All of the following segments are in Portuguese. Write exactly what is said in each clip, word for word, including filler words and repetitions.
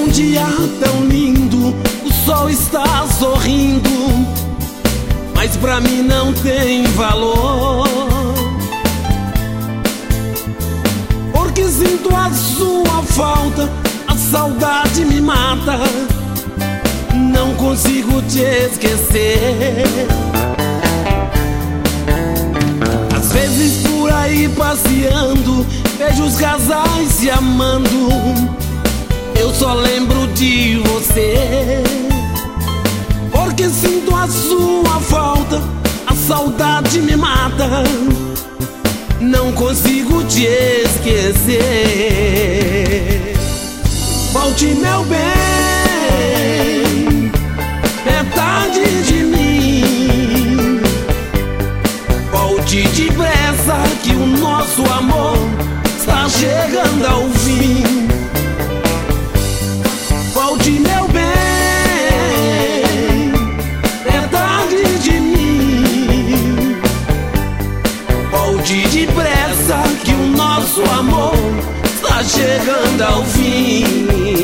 um dia tão lindo, o sol está sorrindo, mas pra mim não tem valor, porque sinto a sua falta, a saudade me mata, não consigo te esquecer. Às vezes por aí passeando, vejo os casais se amando, eu só lembro de você, porque sinto a sua falta, a saudade me mata, não consigo te esquecer. Volte, meu bem, metade de mim, volte depressa que o nosso amor está chegando ao fim. Volte, meu bem, metade de mim, volte depressa que o nosso amor está chegando ao fim.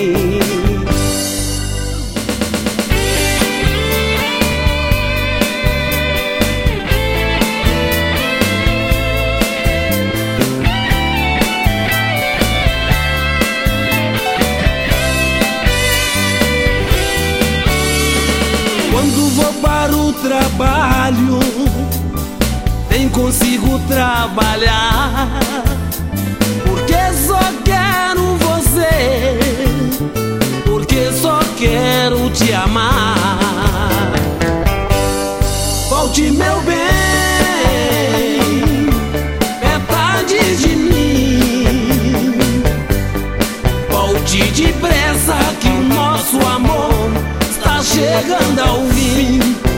Quando vou para o trabalho, nem consigo trabalhar, porque só quero você, porque só quero te amar. Volte, meu bem, metade de mim, volte depressa que o nosso amor está chegando ao fim.